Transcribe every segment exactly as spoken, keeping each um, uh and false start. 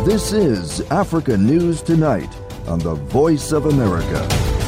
This is Africa News Tonight on the Voice of America.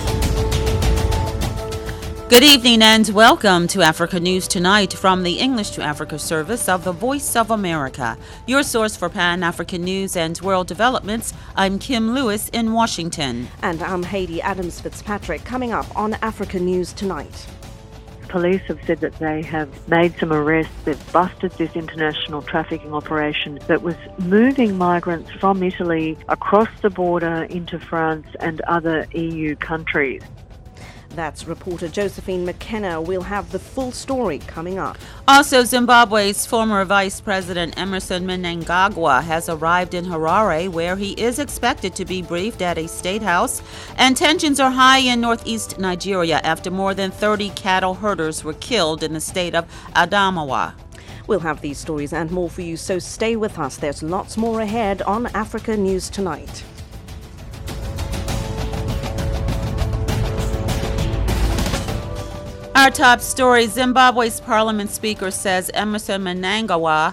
Good evening and welcome to Africa News Tonight from the English to Africa service of the Voice of America. Your source for Pan-African news and world developments. I'm Kim Lewis in Washington. And I'm Haiti Adams Fitzpatrick. Coming up on Africa News Tonight. Police have said that they have made some arrests. They've busted this international trafficking operation that was moving migrants from Italy across the border into France and other E U countries. That's reporter Josephine McKenna. We'll have the full story coming up. Also, Zimbabwe's former Vice President Emmerson Mnangagwa has arrived in Harare, where he is expected to be briefed at a state house. And tensions are high in northeast Nigeria after more than thirty cattle herders were killed in the state of Adamawa. We'll have these stories and more for you, so stay with us. There's lots more ahead on Africa News Tonight. Our top story, Zimbabwe's parliament speaker says Emmerson Mnangagwa,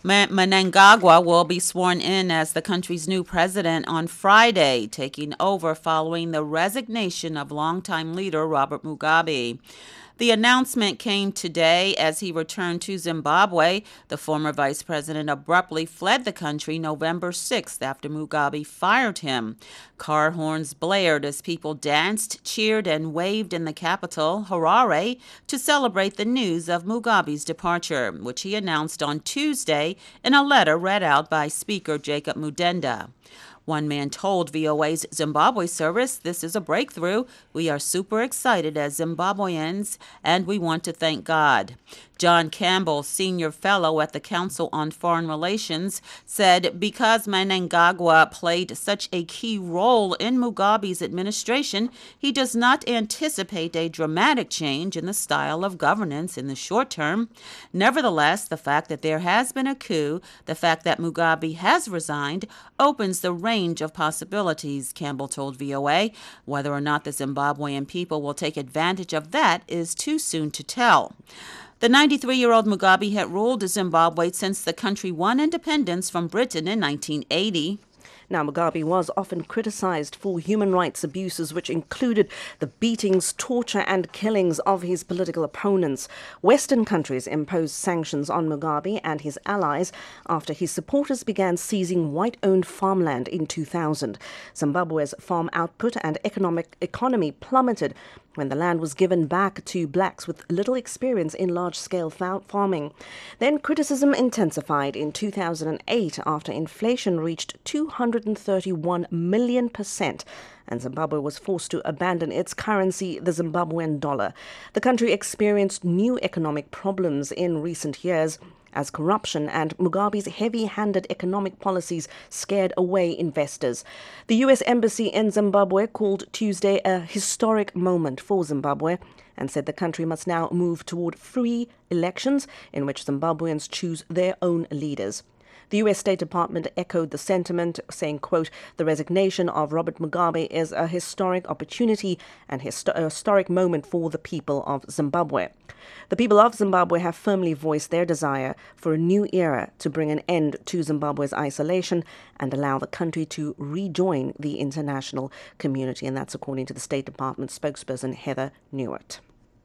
Mnangagwa will be sworn in as the country's new president on Friday, taking over following the resignation of longtime leader Robert Mugabe. The announcement came today as he returned to Zimbabwe. The former vice president abruptly fled the country November sixth after Mugabe fired him. Car horns blared as people danced, cheered, and waved in the capital, Harare, to celebrate the news of Mugabe's departure, which he announced on Tuesday in a letter read out by Speaker Jacob Mudenda. One man told V O A's Zimbabwe service, "This is a breakthrough. We are super excited as Zimbabweans, and we want to thank God." John Campbell, senior fellow at the Council on Foreign Relations, said because Mnangagwa played such a key role in Mugabe's administration, he does not anticipate a dramatic change in the style of governance in the short term. Nevertheless, the fact that there has been a coup, the fact that Mugabe has resigned, opens the range of possibilities, Campbell told V O A. Whether or not the Zimbabwean people will take advantage of that is too soon to tell. The ninety-three-year-old Mugabe had ruled Zimbabwe since the country won independence from Britain in nineteen eighty. Now, Mugabe was often criticized for human rights abuses, which included the beatings, torture and killings of his political opponents. Western countries imposed sanctions on Mugabe and his allies after his supporters began seizing white-owned farmland in two thousand. Zimbabwe's farm output and economic economy plummeted when the land was given back to blacks with little experience in large-scale farming. Then criticism intensified in two thousand eight after inflation reached two hundred thirty-one million percent, and Zimbabwe was forced to abandon its currency, the Zimbabwean dollar. The country experienced new economic problems in recent years as corruption and Mugabe's heavy-handed economic policies scared away investors. The U S Embassy in Zimbabwe called Tuesday a historic moment for Zimbabwe and said the country must now move toward free elections in which Zimbabweans choose their own leaders. The U S State Department echoed the sentiment, saying, quote, "The resignation of Robert Mugabe is a historic opportunity and histo- a historic moment for the people of Zimbabwe." The people of Zimbabwe have firmly voiced their desire for a new era to bring an end to Zimbabwe's isolation and allow the country to rejoin the international community. And that's according to the State Department spokesperson Heather Nauert.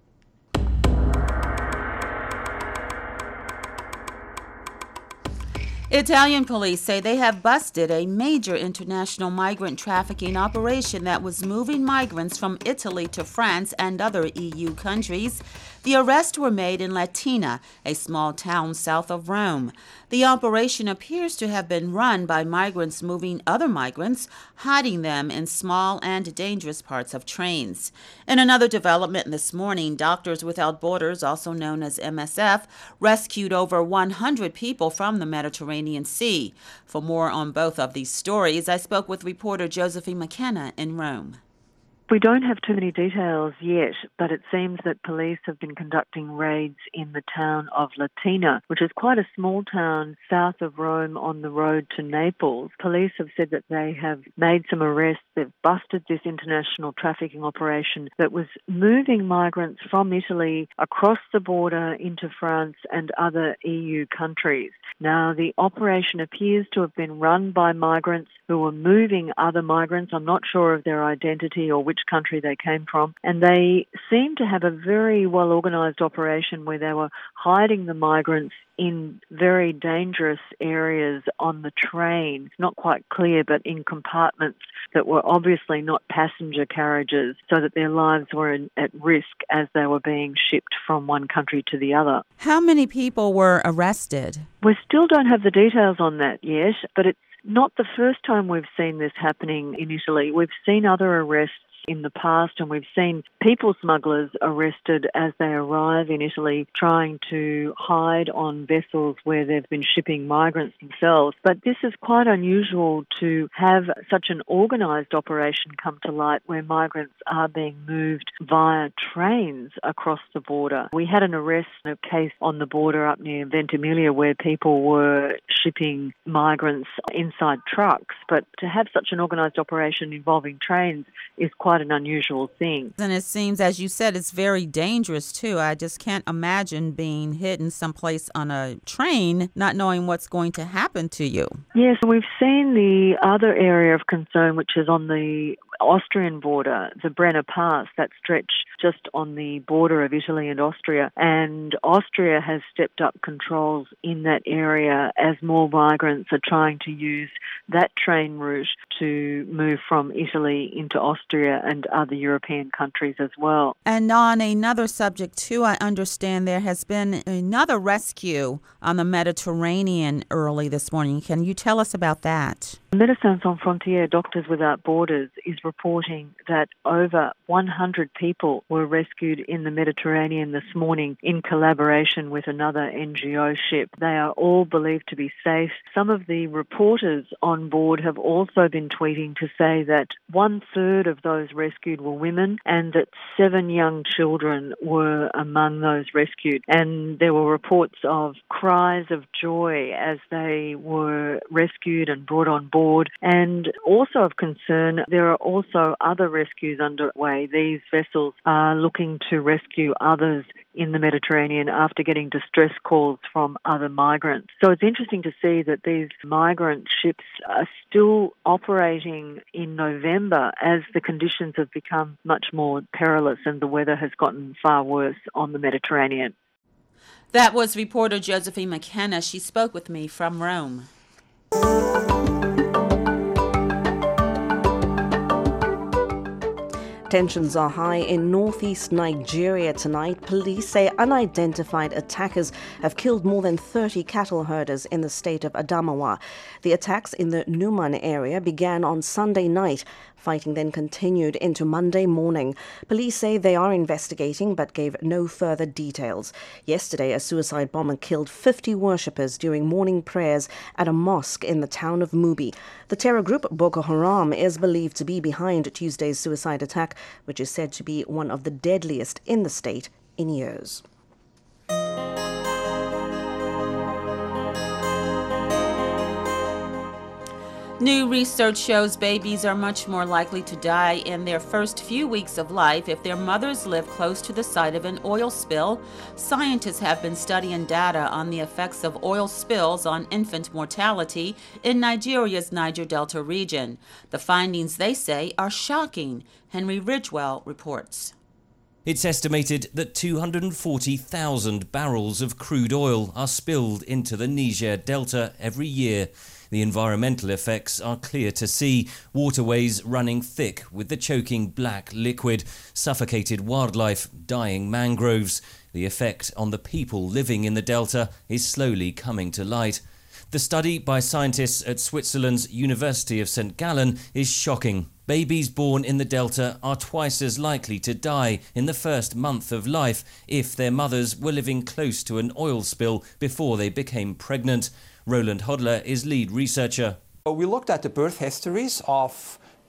Italian police say they have busted a major international migrant trafficking operation that was moving migrants from Italy to France and other E U countries. The arrests were made in Latina, a small town south of Rome. The operation appears to have been run by migrants moving other migrants, hiding them in small and dangerous parts of trains. In another development this morning, Doctors Without Borders, also known as M S F, rescued over one hundred people from the Mediterranean Sea. For more on both of these stories, I spoke with reporter Josephine McKenna in Rome. We don't have too many details yet, but it seems that police have been conducting raids in the town of Latina, which is quite a small town south of Rome on the road to Naples. Police have said that they have made some arrests. They've busted this international trafficking operation that was moving migrants from Italy across the border into France and other E U countries. Now, the operation appears to have been run by migrants who were moving other migrants. I'm not sure of their identity or which country they came from. And they seem to have a very well-organised operation where they were hiding the migrants in very dangerous areas on the train, not quite clear, but in compartments that were obviously not passenger carriages, so that their lives were in, at risk as they were being shipped from one country to the other. How many people were arrested? We still don't have the details on that yet, but it's not the first time we've seen this happening in Italy. We've seen other arrests in the past, and we've seen people smugglers arrested as they arrive in Italy trying to hide on vessels where they've been shipping migrants themselves. But this is quite unusual to have such an organised operation come to light where migrants are being moved via trains across the border. We had an arrest, a case on the border up near Ventimiglia where people were shipping migrants inside trucks, but to have such an organised operation involving trains is quite an unusual thing. And it seems, as you said, it's very dangerous too. I just can't imagine being hidden someplace on a train, not knowing what's going to happen to you. Yes, we've seen the other area of concern, which is on the Austrian border, the Brenner Pass, that stretch just on the border of Italy and Austria. And Austria has stepped up controls in that area as more migrants are trying to use that train route to move from Italy into Austria and other European countries as well. And on another subject too, I understand there has been another rescue on the Mediterranean early this morning. Can you tell us about that? Médecins Sans Frontières, Doctors Without Borders, is reporting that over one hundred people were rescued in the Mediterranean this morning in collaboration with another N G O ship. They are all believed to be safe. Some of the reporters on board have also been tweeting to say that one-third of those rescued were women and that seven young children were among those rescued. And there were reports of cries of joy as they were rescued and brought on board. And also of concern, there are also other rescues underway. These vessels are looking to rescue others in the Mediterranean after getting distress calls from other migrants. So it's interesting to see that these migrant ships are still operating in November as the conditions have become much more perilous and the weather has gotten far worse on the Mediterranean. That was reporter Josephine McKenna. She spoke with me from Rome. Tensions are high in northeast Nigeria tonight. Police say unidentified attackers have killed more than thirty cattle herders in the state of Adamawa. The attacks in the Numan area began on Sunday night. Fighting then continued into Monday morning. Police say they are investigating but gave no further details. Yesterday, a suicide bomber killed fifty worshippers during morning prayers at a mosque in the town of Mubi. The terror group Boko Haram is believed to be behind Tuesday's suicide attack, which is said to be one of the deadliest in the state in years. New research shows babies are much more likely to die in their first few weeks of life if their mothers live close to the site of an oil spill. Scientists have been studying data on the effects of oil spills on infant mortality in Nigeria's Niger Delta region. The findings, they say, are shocking. Henry Ridgewell reports. It's estimated that two hundred forty thousand barrels of crude oil are spilled into the Niger Delta every year. The environmental effects are clear to see. Waterways running thick with the choking black liquid, suffocated wildlife, dying mangroves. The effect on the people living in the delta is slowly coming to light. The study by scientists at Switzerland's University of Saint Gallen is shocking. Babies born in the delta are twice as likely to die in the first month of life if their mothers were living close to an oil spill before they became pregnant. Roland Hodler is lead researcher. We looked at the birth histories of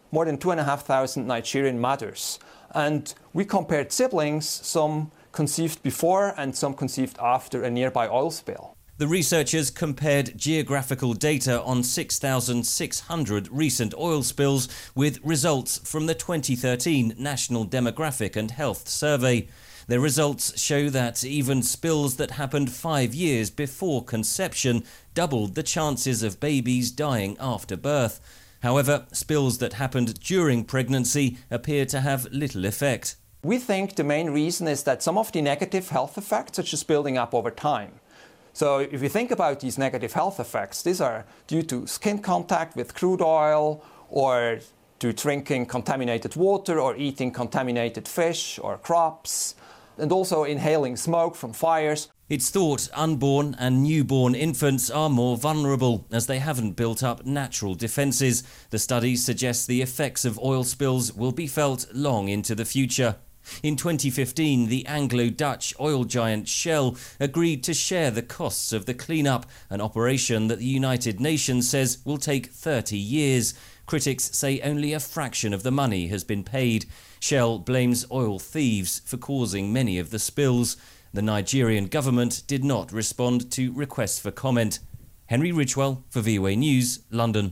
more than two and a half thousand Nigerian mothers. And we compared siblings, some conceived before and some conceived after a nearby oil spill. The researchers compared geographical data on six thousand six hundred recent oil spills with results from the twenty thirteen National Demographic and Health Survey. Their results show that even spills that happened five years before conception doubled the chances of babies dying after birth. However, spills that happened during pregnancy appear to have little effect. We think the main reason is that some of the negative health effects are just building up over time. So if you think about these negative health effects, these are due to skin contact with crude oil, or to drinking contaminated water, or eating contaminated fish or crops, and also inhaling smoke from fires. It's thought unborn and newborn infants are more vulnerable as they haven't built up natural defences. The study suggests the effects of oil spills will be felt long into the future. In twenty fifteen, the Anglo-Dutch oil giant Shell agreed to share the costs of the cleanup, an operation that the United Nations says will take thirty years. Critics say only a fraction of the money has been paid. Shell blames oil thieves for causing many of the spills. The Nigerian government did not respond to requests for comment. Henry Ridgewell for V O A News, London.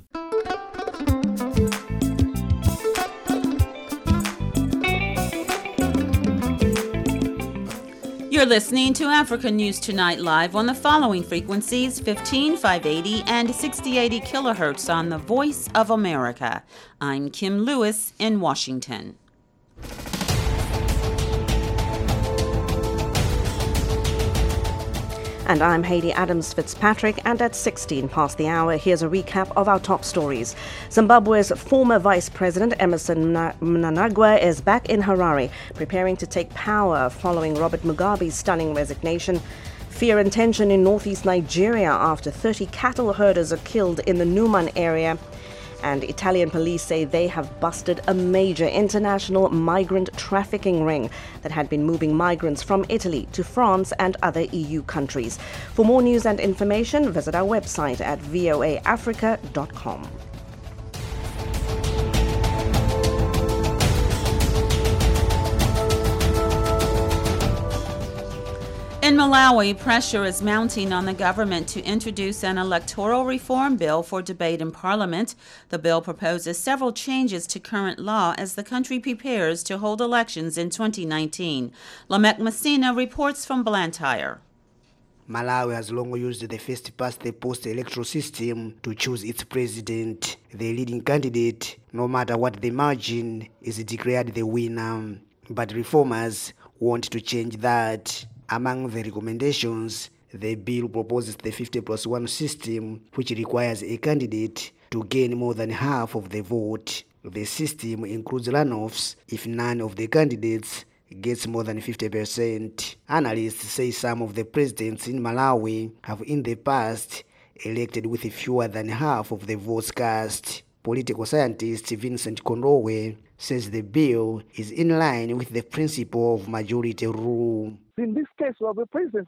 You're listening to Africa News Tonight live on the following frequencies: fifteen, five eighty and sixty eighty kilohertz on the Voice of America. I'm Kim Lewis in Washington. And I'm Hayley Adams Fitzpatrick, and at sixteen past the hour, here's a recap of our top stories. Zimbabwe's former Vice President Emmerson Mnangagwa is back in Harare, preparing to take power following Robert Mugabe's stunning resignation. Fear and tension in northeast Nigeria after thirty cattle herders are killed in the Numan area. And Italian police say they have busted a major international migrant trafficking ring that had been moving migrants from Italy to France and other E U countries. For more news and information, visit our website at voa africa dot com. In Malawi, pressure is mounting on the government to introduce an electoral reform bill for debate in Parliament. The bill proposes several changes to current law as the country prepares to hold elections in twenty nineteen. Lamek Messina reports from Blantyre. Malawi has long used the first-past-the-post electoral system to choose its president. The leading candidate, no matter what the margin, is declared the winner. But reformers want to change that. Among the recommendations, the bill proposes the fifty plus one system, which requires a candidate to gain more than half of the vote. The system includes runoffs if none of the candidates gets more than fifty percent. Analysts say some of the presidents in Malawi have in the past elected with fewer than half of the votes cast. Political scientist Vincent Kondowe says the bill is in line with the principle of majority rule. In this case, we have a president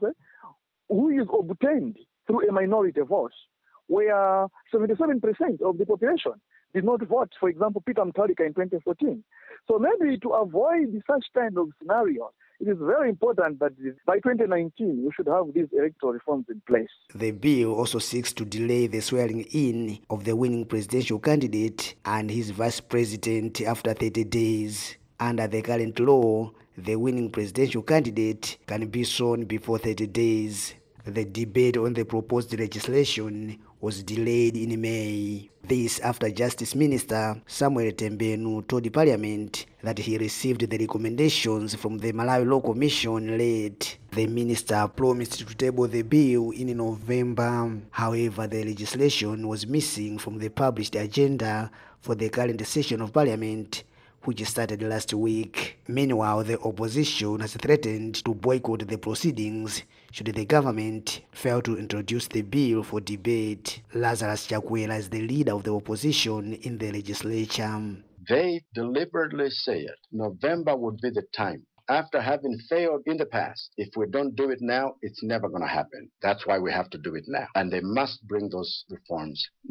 who is obtained through a minority vote, where seventy-seven percent of the population did not vote, for example, Peter Mutharika in twenty fourteen. So maybe to avoid such kind of scenarios, it is very important that by twenty nineteen, we should have these electoral reforms in place. The bill also seeks to delay the swearing in of the winning presidential candidate and his vice president after thirty days. Under the current law, the winning presidential candidate can be sworn before thirty days. The debate on the proposed legislation was delayed in May. This after Justice Minister Samuel Tembenu told the Parliament that he received the recommendations from the Malawi Law Commission late. The minister promised to table the bill in November. However, the legislation was missing from the published agenda for the current session of Parliament, which started last week. Meanwhile, the opposition has threatened to boycott the proceedings should the government fail to introduce the bill for debate. Lazarus Chakwera is the leader of the opposition in the legislature. They deliberately say it. November would be the time. After having failed in the past, if we don't do it now, it's never going to happen. That's why we have to do it now. And they must bring those reforms now.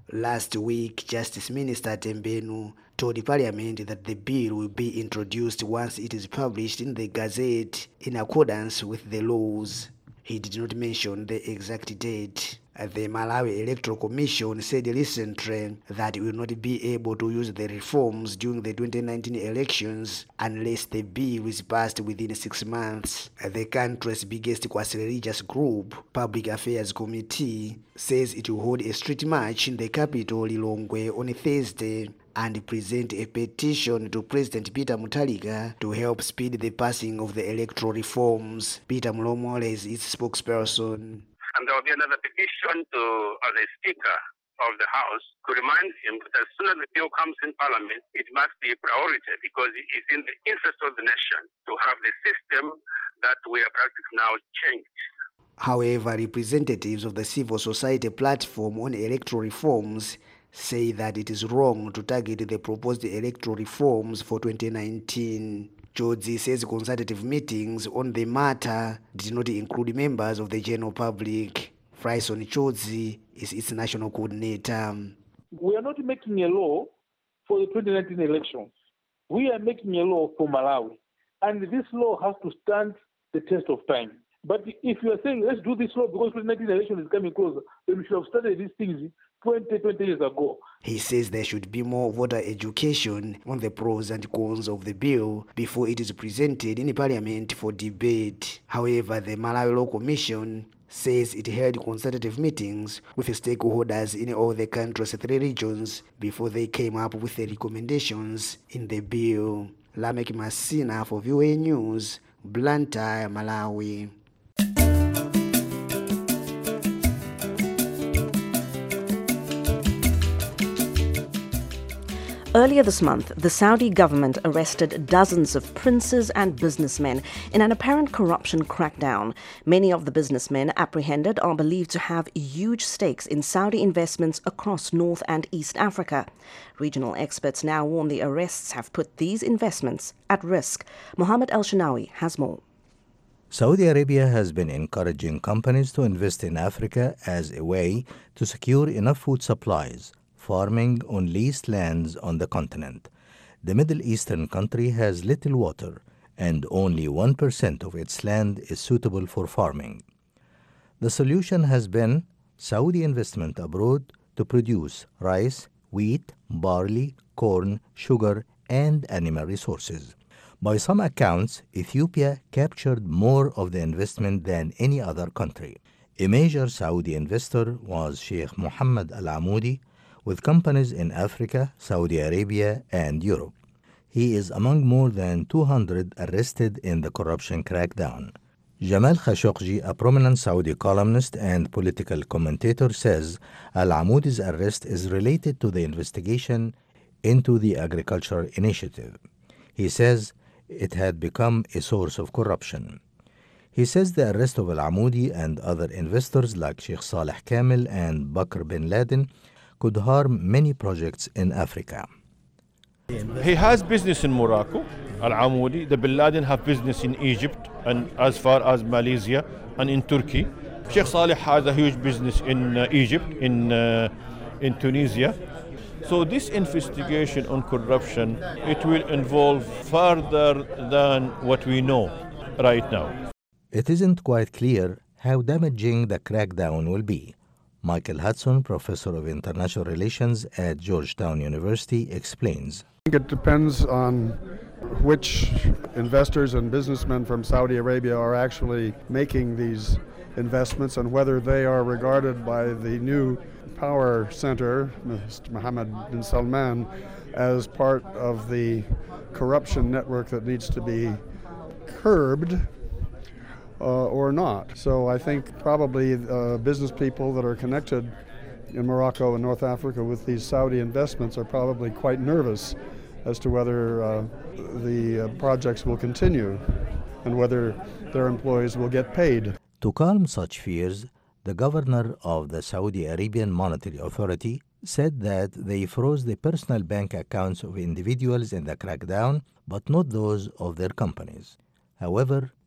Last week, Justice Minister Tembenu told the Parliament that the bill will be introduced once it is published in the Gazette in accordance with the laws. He did not mention the exact date. The Malawi Electoral Commission said recently that it will not be able to use the reforms during the twenty nineteen elections unless the bill is passed within six months. The country's biggest quasi-religious group, Public Affairs Committee, says it will hold a street march in the capital, Lilongwe, on Thursday and present a petition to President Peter Mutharika to help speed the passing of the electoral reforms. Peter Mlomole is its spokesperson. And there will be another petition to uh, the Speaker of the House to remind him that as soon as the bill comes in Parliament, it must be a priority because it is in the interest of the nation to have the system that we are practicing now changed. However, representatives of the civil society platform on electoral reforms say that it is wrong to target the proposed electoral reforms for twenty nineteen. Jodzi says consultative meetings on the matter did not include members of the general public. Fryson Jodzi is its national coordinator. We are not making a law for the twenty nineteen elections. We are making a law for Malawi. And this law has to stand the test of time. But if you are saying, let's do this law because twenty nineteen election is coming closer, then we should have started these things twenty, twenty years ago. He says there should be more voter education on the pros and cons of the bill before it is presented in Parliament for debate. However, the Malawi Law Commission says it held consultative meetings with stakeholders in all the country's three regions before they came up with the recommendations in the bill. Lamek Masina for V O A News, Blantyre, Malawi. Earlier this month, the Saudi government arrested dozens of princes and businessmen in an apparent corruption crackdown. Many of the businessmen apprehended are believed to have huge stakes in Saudi investments across North and East Africa. Regional experts now warn the arrests have put these investments at risk. Mohammed El-Shinawi has more. Saudi Arabia has been encouraging companies to invest in Africa as a way to secure enough food supplies, farming on leased lands on the continent. The Middle Eastern country has little water, and only one percent of its land is suitable for farming. The solution has been Saudi investment abroad to produce rice, wheat, barley, corn, sugar, and animal resources. By some accounts, Ethiopia captured more of the investment than any other country. A major Saudi investor was Sheikh Mohammed Al-Amoudi, with companies in Africa, Saudi Arabia, and Europe. He is among more than two hundred arrested in the corruption crackdown. Jamal Khashoggi, a prominent Saudi columnist and political commentator, says Al-Amoudi's arrest is related to the investigation into the Agriculture Initiative. He says it had become a source of corruption. He says the arrest of Al-Amoudi and other investors like Sheikh Saleh Kamel and Bakr bin Laden could harm many projects in Africa. He has business in Morocco, Al-Amoudi. The bin Laden have business in Egypt and as far as Malaysia and in Turkey. Sheikh Saleh has a huge business in uh, Egypt, in, uh, in Tunisia. So this investigation on corruption, it will involve further than what we know right now. It isn't quite clear how damaging the crackdown will be. Michael Hudson, professor of international relations at Georgetown University, explains. I think it depends on which investors and businessmen from Saudi Arabia are actually making these investments and whether they are regarded by the new power center, Mister Mohammed bin Salman, as part of the corruption network that needs to be curbed. Uh, or not. So I think probably uh, business people that are connected in Morocco and North Africa with these Saudi investments are probably quite nervous as to whether uh, the uh, projects will continue and whether their employees will get paid. To calm such fears, the governor of the Saudi Arabian Monetary Authority said that they froze the personal bank accounts of individuals in the crackdown, but not those of their companies. However,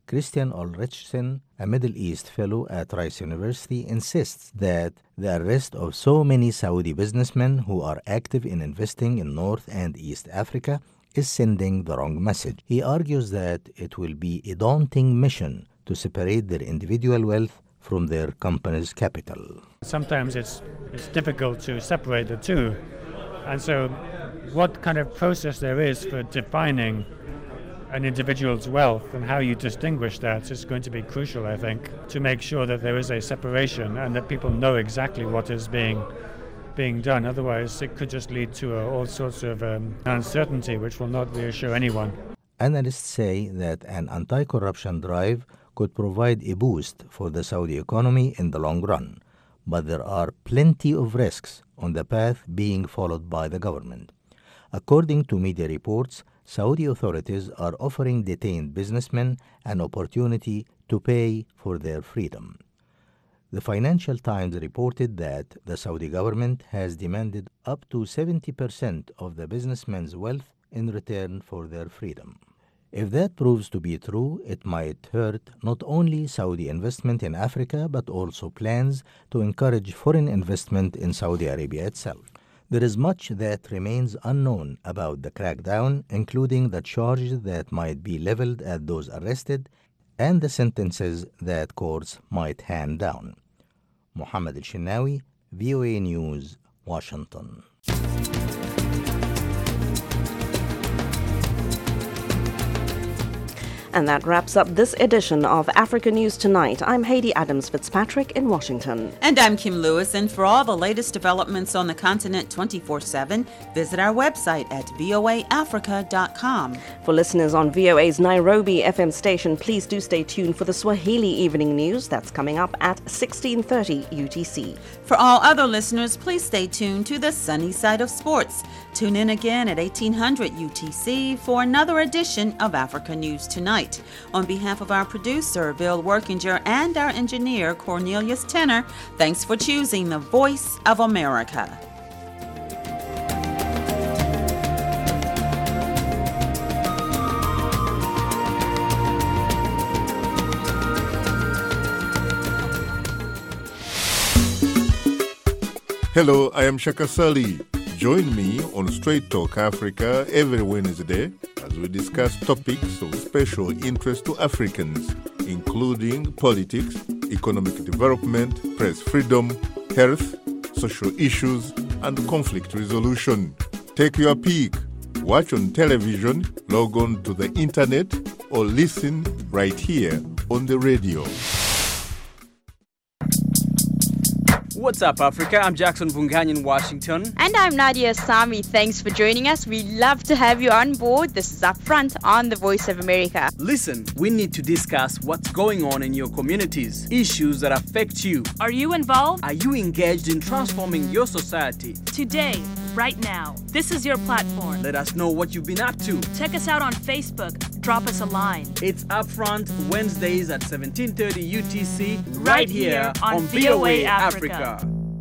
Christian Ulrichsen, a Middle East fellow at Rice University, insists that the arrest of so many Saudi businessmen who are active in investing in North and East Africa is sending the wrong message. He argues that it will be a daunting mission to separate their individual wealth from their company's capital. Sometimes it's it's difficult to separate the two. And so what kind of process there is for defining an individual's wealth and how you distinguish that is going to be crucial, I think, to make sure that there is a separation and that people know exactly what is being being done. Otherwise, it could just lead to uh, all sorts of um, uncertainty, which will not reassure anyone. Analysts say that an anti-corruption drive could provide a boost for the Saudi economy in the long run, but there are plenty of risks on the path being followed by the government. According to media reports, Saudi authorities are offering detained businessmen an opportunity to pay for their freedom. The Financial Times reported that the Saudi government has demanded up to seventy percent of the businessmen's wealth in return for their freedom. If that proves to be true, it might hurt not only Saudi investment in Africa, but also plans to encourage foreign investment in Saudi Arabia itself. There is much that remains unknown about the crackdown, including the charges that might be leveled at those arrested and the sentences that courts might hand down. Mohammed El-Shinawi, V O A News, Washington. And that wraps up this edition of Africa News Tonight. I'm Haiti Adams-Fitzpatrick in Washington. And I'm Kim Lewis. And for all the latest developments on the continent twenty-four seven, visit our website at voa africa dot com. For listeners on V O A's Nairobi F M station, please do stay tuned for the Swahili Evening News. That's coming up at sixteen thirty U T C. For all other listeners, please stay tuned to the sunny side of sports. Tune in again at eighteen hundred U T C for another edition of Africa News Tonight. On behalf of our producer, Bill Workinger, and our engineer, Cornelius Tenner, thanks for choosing the Voice of America. Hello, I am Shaka Sali. Join me on Straight Talk Africa every Wednesday as we discuss topics of special interest to Africans, including politics, economic development, press freedom, health, social issues, and conflict resolution. Take your pick. Watch on television, log on to the internet, or listen right here on the radio. What's up, Africa? I'm Jackson Vungany in Washington. And I'm Nadia Sami. Thanks for joining us. We love to have you on board. This is Upfront on the Voice of America. Listen, we need to discuss what's going on in your communities, issues that affect you. Are you involved? Are you engaged in transforming your society? Today, right now, this is your platform. Let us know what you've been up to. Check us out on Facebook. Drop us a line. It's Upfront Wednesdays at seventeen thirty U T C, right, right here, here on, on V O A Africa. Africa.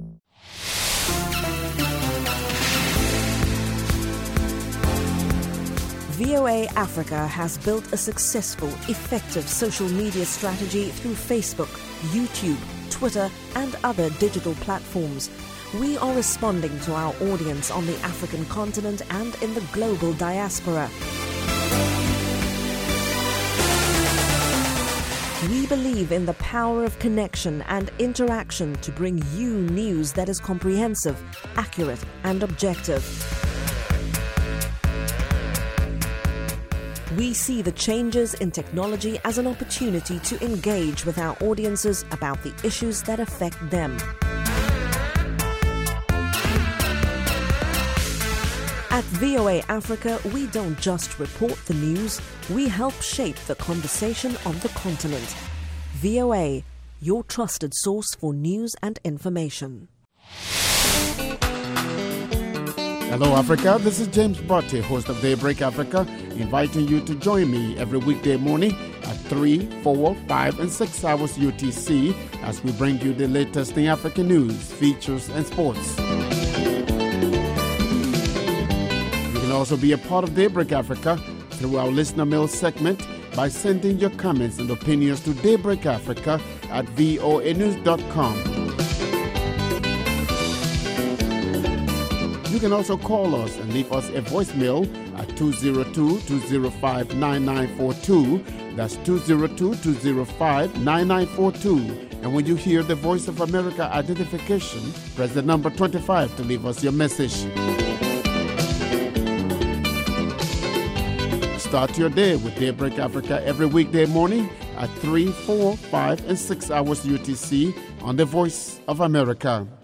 V O A Africa has built a successful, effective social media strategy through Facebook, YouTube, Twitter, and other digital platforms. We are responding to our audience on the African continent and in the global diaspora. We believe in the power of connection and interaction to bring you news that is comprehensive, accurate, and objective. We see the changes in technology as an opportunity to engage with our audiences about the issues that affect them. At V O A Africa, we don't just report the news, we help shape the conversation on the continent. V O A, your trusted source for news and information. Hello, Africa. This is James Butty, host of Daybreak Africa, inviting you to join me every weekday morning at three, four, five, and six hours U T C as we bring you the latest in African news, features, and sports. You can also be a part of Daybreak Africa through our listener mail segment by sending your comments and opinions to Daybreak Africa at voa news dot com. You can also call us and leave us a voicemail at two zero two, two zero five, nine nine four two. That's two zero two, two zero five, nine nine four two. And when you hear the Voice of America identification, press the number twenty-five to leave us your message. Start your day with Daybreak Africa every weekday morning at three, four, five, and six hours U T C on the Voice of America.